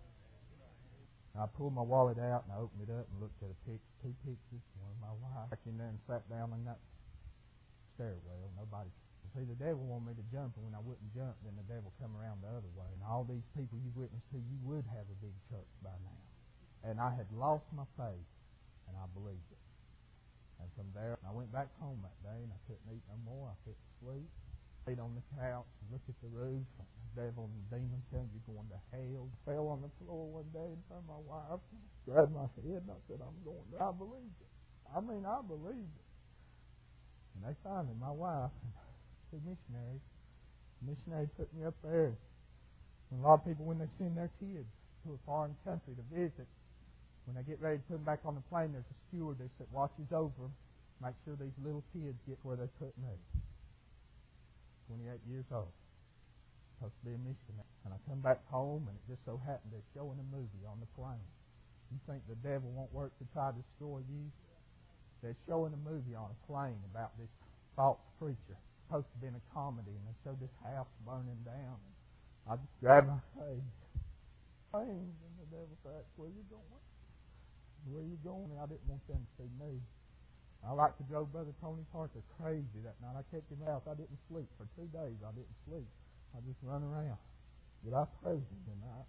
And I pulled my wallet out, and I opened it up and looked at a pic, two pictures, one of my wife, back in there and sat down in that stairwell. Nobody. See, the devil wanted me to jump, and when I wouldn't jump, then the devil come around the other way. And all these people you witnessed to, you would have a big church by now. And I had lost my faith, and I believed it. And from there, I went back home that day, and I couldn't eat no more. I couldn't sleep. Laid on the couch and looked at the roof. The devil and the demon tell you going to hell. I fell on the floor one day in front of my wife, and grabbed my head, and I said, I'm going to. I believed it. I mean, I believed it. And they finally, my wife, two missionaries, missionaries put me up there. And a lot of people, when they send their kids to a foreign country to visit, when they get ready to put them back on the plane, there's a stewardess that watches over them, make sure these little kids get where they put me. twenty-eight years old. Supposed to be a missionary. And I come back home, and it just so happened they're showing a movie on the plane. You think the devil won't work to try to destroy you? They're showing a movie on a plane about this false preacher. It's supposed to be in a comedy, and they showed this house burning down. I just grabbed my face. Pains, and the devil said, where you going? Where you going? I didn't want them to see me. I like to drove Brother Tony Parker crazy that night. I kept him out. I didn't sleep. For two days, I didn't sleep. I just run around. But I praised him tonight.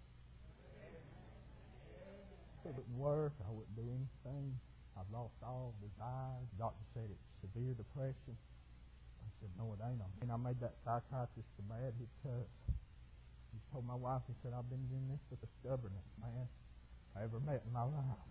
It wouldn't work. I wouldn't do anything. I've lost all desire. The doctor said it's severe depression. I said, no, it ain't. And I made that psychiatrist so mad he'd cuss. He told my wife, he said, I've been doing this with the stubbornest man I ever met in my life.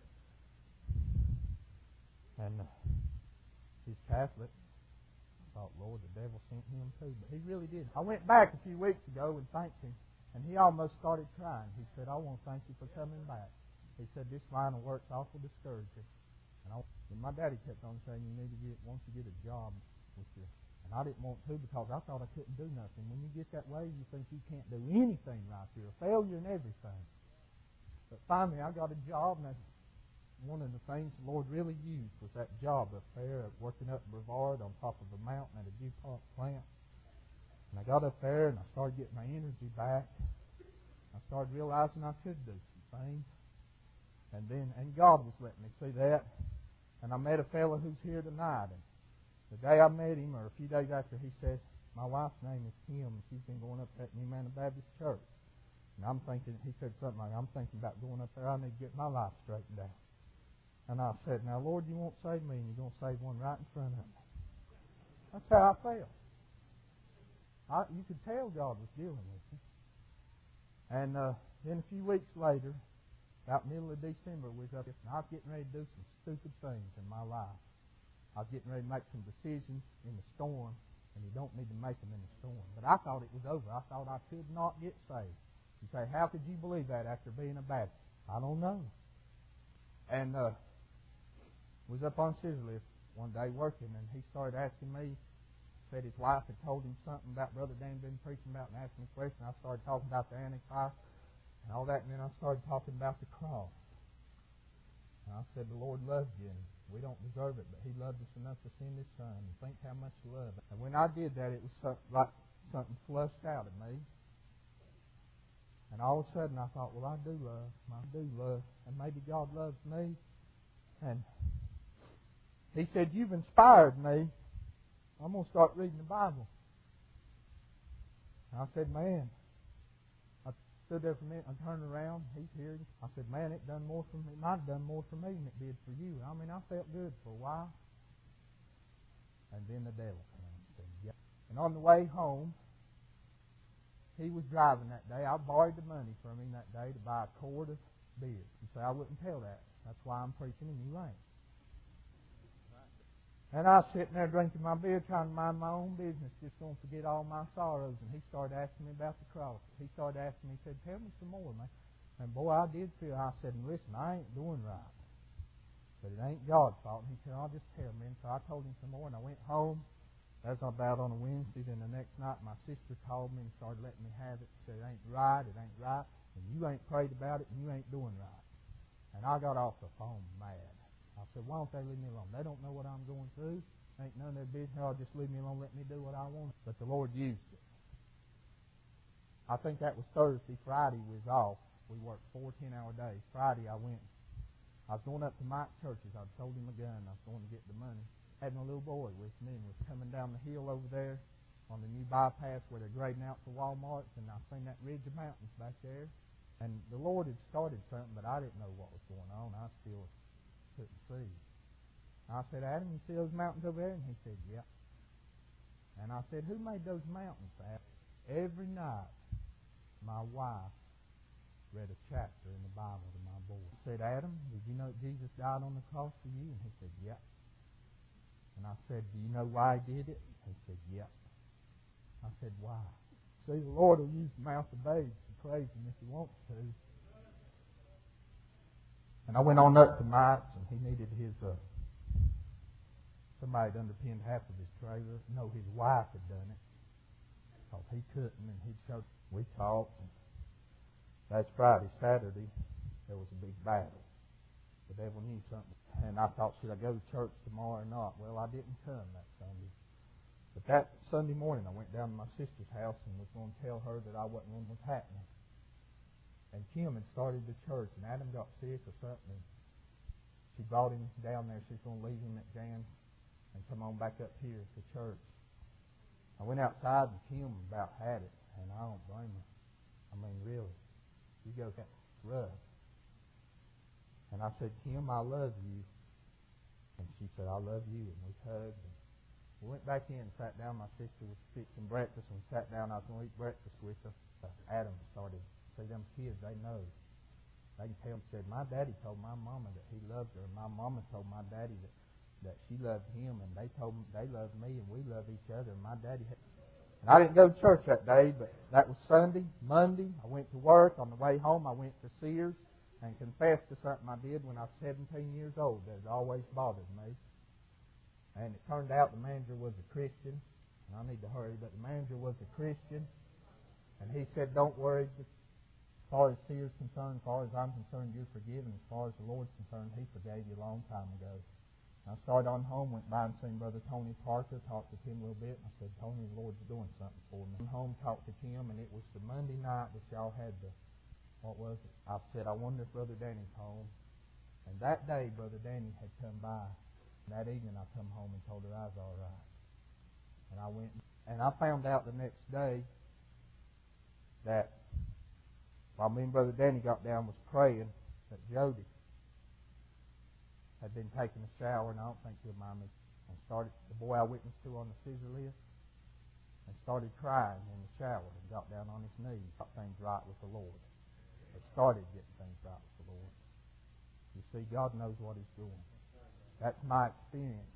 And uh, he's Catholic. I thought, Lord, the devil sent him too. But he really did. I went back a few weeks ago and thanked him. And he almost started crying. He said, I want to thank you for coming back. He said, this line of work's awful discouraging. And, I, and my daddy kept on saying, you need to get, once you get a job with you. And I didn't want to because I thought I couldn't do nothing. When you get that way, you think you can't do anything right. You're a failure in everything. But finally, I got a job, and that's one of the things the Lord really used was that job up there, working up in Brevard on top of a mountain at a DuPont plant. And I got up there, and I started getting my energy back. I started realizing I could do some things. And then, and God was letting me see that. And I met a fellow who's here tonight. And the day I met him, or a few days after, he said, my wife's name is Kim, and she's been going up at New Manor Baptist Church. And I'm thinking, he said something like, I'm thinking about going up there. I need to get my life straightened out. And I said, now, Lord, you won't save me, and you're going to save one right in front of me. That's how I felt. I, you could tell God was dealing with you. And uh, then a few weeks later, about middle of December, we was up, and I was getting ready to do some stupid things in my life. I was getting ready to make some decisions in the storm, and you don't need to make them in the storm. But I thought it was over. I thought I could not get saved. You say, how could you believe that after being a Baptist? I don't know. And uh, was up on scissor lift one day working, and he started asking me, said his wife had told him something about Brother Dan been preaching about, and asked me a question. I started talking about the Antichrist and all that, and then I started talking about the cross. And I said, the Lord loves you, and we don't deserve it, but He loved us enough to send His Son, and think how much He loved us. And when I did that, it was something, like something flushed out of me. And all of a sudden I thought, well, I do love, I do love, and maybe God loves me. And He said, "You've inspired me. I'm going to start reading the Bible." And I said, "Man." I stood there for a minute. I turned around. He's here. I said, "Man, it done more for me. It might have done more for me than it did for you." I mean, I felt good for a while. And then the devil came and said, "Yeah." And on the way home, he was driving that day. I borrowed the money from him that day to buy a quart of beer. You say, I wouldn't tell that. That's why I'm preaching and you ain't. And I was sitting there drinking my beer, trying to mind my own business, just going to forget all my sorrows. And he started asking me about the cross. He started asking me, he said, "Tell me some more, man." And boy, I did feel, I said, "Listen, I ain't doing right. But it ain't God's fault." And he said, "I'll just tell me." And so I told him some more, and I went home. That was about on a Wednesday. Then the next night, my sister called me and started letting me have it. She said, "It ain't right, it ain't right, and you ain't prayed about it, and you ain't doing right." And I got off the phone mad. I said, "Why don't they leave me alone? They don't know what I'm going through. Ain't none of their business. I'll just leave me alone, let me do what I want." But the Lord used it. I think that was Thursday. Friday was off. We worked four ten-hour days. Friday I went. I was going up to Mike Church's. I'd sold him a gun. I was going to get the money. I had my little boy with me and was coming down the hill over there on the new bypass where they're grading out for Walmarts, and I seen that ridge of mountains back there. And the Lord had started something, but I didn't know what was going on. I still couldn't see. I said, "Adam, you see those mountains over there?" And he said, "Yep." And I said, "Who made those mountains, Adam?" Every night, my wife read a chapter in the Bible to my boy. I said, "Adam, did you know Jesus died on the cross for you?" And he said, "Yep." And I said, "Do you know why he did it?" He said, "Yep." I said, "Why?" See, the Lord will use the mouth of babes to praise Him if He wants to. And I went on up to Mike's, and he needed his... Uh, Somebody had underpinned half of his trailer. No, his wife had done it. Because he couldn't, and he'd showed. We talked. And that's Friday. Saturday, there was a big battle. The devil knew something. And I thought, should I go to church tomorrow or not? Well, I didn't come that Sunday. But that Sunday morning, I went down to my sister's house and was going to tell her that I wasn't what was happening. And Kim had started the church, and Adam got sick or something. She brought him down there. She's going to leave him at Jan's and come on back up here to church. I went outside and Kim about had it, and I don't blame her. I mean, really. You go, that's rough. And I said, "Kim, I love you." And she said, "I love you." And we hugged. And we went back in and sat down. My sister was fixing breakfast, and we sat down. I was going to eat breakfast with her. Adam started, see, them kids, they know. They can tell him, said, "My daddy told my mama that he loved her, and my mama told my daddy that that she loved him, and they told me they loved me, and we love each other." And my daddy had... And I didn't go to church that day, but that was Sunday. Monday, I went to work. On the way home, I went to Sears and confessed to something I did when I was seventeen years old that had always bothered me. And it turned out the manager was a Christian. And I need to hurry, but the manager was a Christian. And he said, "Don't worry. As far as Sears is concerned, as far as I'm concerned, you're forgiven. As far as the Lord's concerned, He forgave you a long time ago." I started on home, went by and seen Brother Tony Parker, talked to him a little bit, and I said, "Tony, the Lord's doing something for me." Went home, talked to Kim, and it was the Monday night that y'all had the, what was it? I said, "I wonder if Brother Danny's home." And that day, Brother Danny had come by. And that evening, I come home and told her I was all right. And I went, and I found out the next day that while me and Brother Danny got down was praying, that Jody had been taking a shower, and I don't think he'll mind me, and started, the boy I witnessed to on the scissor lift, and started crying in the shower, and got down on his knees, got things right with the Lord. It started getting things right with the Lord. You see, God knows what He's doing. That's my experience.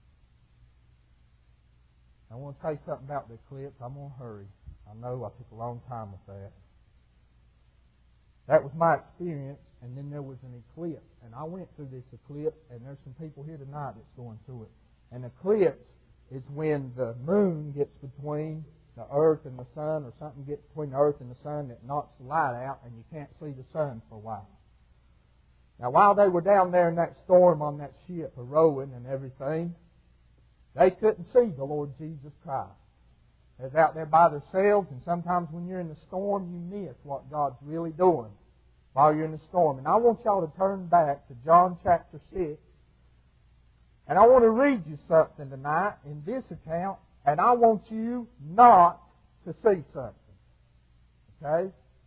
I want to say something about the eclipse. I'm going to hurry. I know I took a long time with that. That was my experience, and then there was an eclipse. And I went through this eclipse, and there's some people here tonight that's going through it. An eclipse is when the moon gets between the earth and the sun, or something gets between the earth and the sun that knocks the light out, and you can't see the sun for a while. Now, while they were down there in that storm on that ship, rowing and everything, they couldn't see the Lord Jesus Christ. They was out there by themselves, and sometimes when you're in the storm, you miss what God's really doing while you're in the storm. And I want y'all to turn back to John chapter six, And I want to read you something tonight in this account, and I want you not to see something. Okay?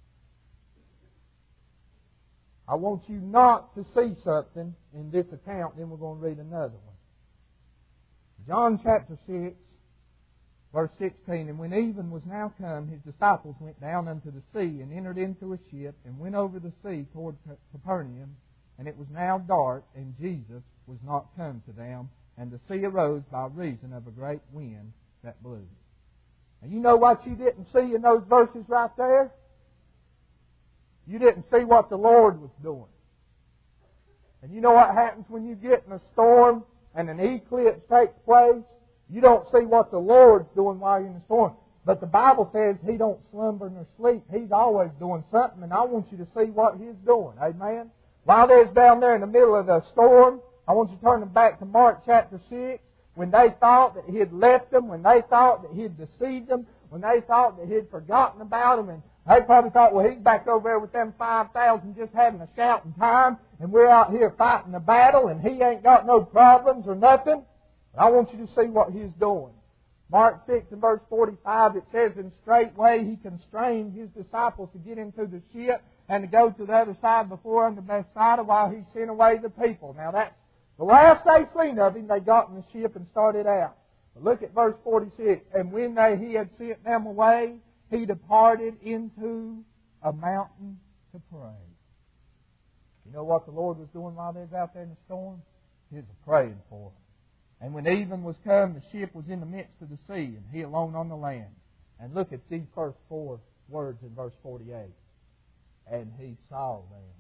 I want you not to see something in this account, then we're going to read another one. John chapter six, verse sixteen, And when even was now come, his disciples went down unto the sea, and entered into a ship, and went over the sea toward Capernaum. And it was now dark, and Jesus was not come to them, and the sea arose by reason of a great wind that blew. And you know what you didn't see in those verses right there? You didn't see what the Lord was doing. And you know what happens when you get in a storm and an eclipse takes place? You don't see what the Lord's doing while you're in the storm. But the Bible says He don't slumber nor sleep. He's always doing something, and I want you to see what He's doing. Amen? While they're down there in the middle of the storm, I want you to turn them back to Mark chapter six. When they thought that He had left them, when they thought that He had deceived them, when they thought that He had forgotten about them, and they probably thought, well, He's back over there with them five thousand just having a shouting time, and we're out here fighting the battle, and He ain't got no problems or nothing. But I want you to see what He's doing. Mark six and verse forty-five, it says, And straightway He constrained His disciples to get into the ship and to go to the other side before unto Bethsaida while He sent away the people. Now that's the last they seen of Him. They got in the ship and started out. But look at verse forty-six. And when they, He had sent them away, He departed into a mountain to pray. You know what the Lord was doing while they was out there in the storm? He was praying for them. And when even was come, the ship was in the midst of the sea, and He alone on the land. And look at these first four words in verse forty-eight. And He saw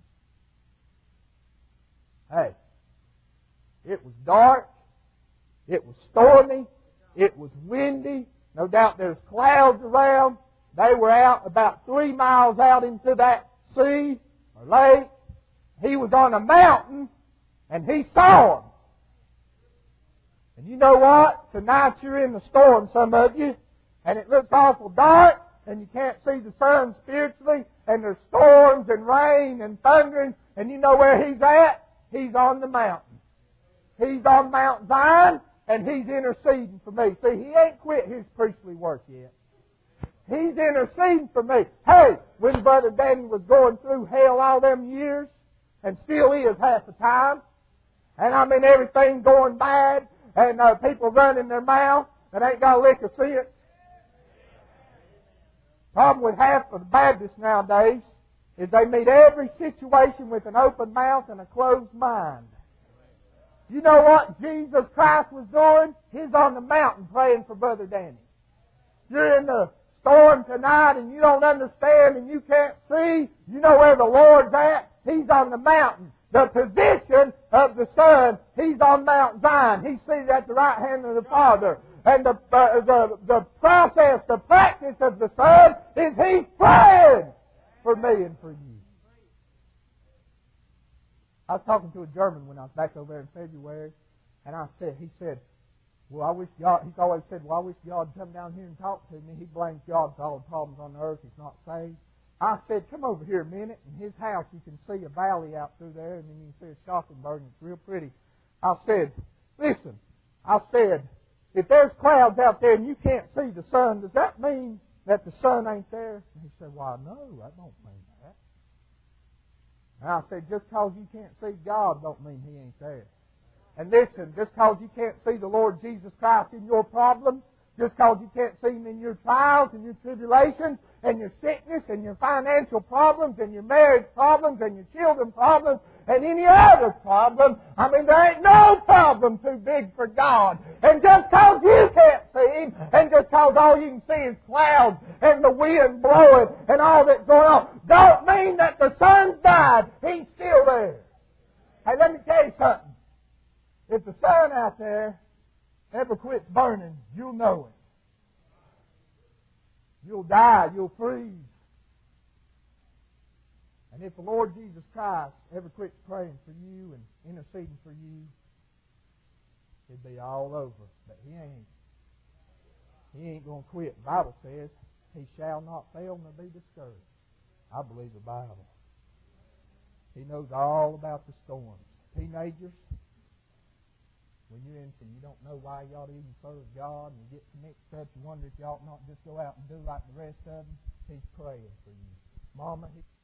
them. Hey, it was dark, it was stormy, it was windy, no doubt there's clouds around. They were out about three miles out into that sea or lake. He was on a mountain, and He saw them. And you know what? Tonight you're in the storm, some of you, and it looks awful dark, and you can't see the sun spiritually, and there's storms and rain and thundering, and you know where He's at? He's on the mountain. He's on Mount Zion, and He's interceding for me. See, He ain't quit His priestly work yet. He's interceding for me. Hey, when Brother Danny was going through hell all them years, and still is half the time, and I mean everything going bad, and uh, people running their mouth that ain't got a lick of sense. Problem with half of the Baptists nowadays is they meet every situation with an open mouth and a closed mind. You know what Jesus Christ was doing? He's on the mountain praying for Brother Danny. You're in the storm tonight and you don't understand and you can't see. You know where the Lord's at? He's on the mountain. The position of the Son, He's on Mount Zion. He's seated at the right hand of the Father. And the, uh, the, the process, the practice of the Son is He's praying for me and for you. I was talking to a German when I was back over there in February, and I said, he said, well, I wish God, he's always said, well, I wish God would come down here and talk to me. He blames God for all the problems on the earth. He's not saved. I said, come over here a minute. In his house, you can see a valley out through there, and then you can see a Schottenberg, and it's real pretty. I said, listen, I said, if there's clouds out there and you can't see the sun, does that mean that the sun ain't there? And he said, why, no, that don't mean that. And I said, just because you can't see God don't mean He ain't there. And listen, just because you can't see the Lord Jesus Christ in your problems, just because you can't see Him in your trials and your tribulations and your sickness and your financial problems and your marriage problems and your children problems and any other problem, I mean, there ain't no problem too big for God. And just because you can't see Him and just because all you can see is clouds and the wind blowing and all that's going on, don't mean that the sun's died. He's still there. Hey, let me tell you something. If the sun out there ever quits burning, you'll know it. You'll die. You'll freeze. And if the Lord Jesus Christ ever quits praying for you and interceding for you, it'd be all over. But He ain't. He ain't going to quit. The Bible says, He shall not fail nor be discouraged. I believe the Bible. He knows all about the storms. Teenagers, when you're in sin, you don't know why you ought to even serve God, and you get mixed up, you wonder if you ought not just go out and do like the rest of them, He's praying for you. Mama, He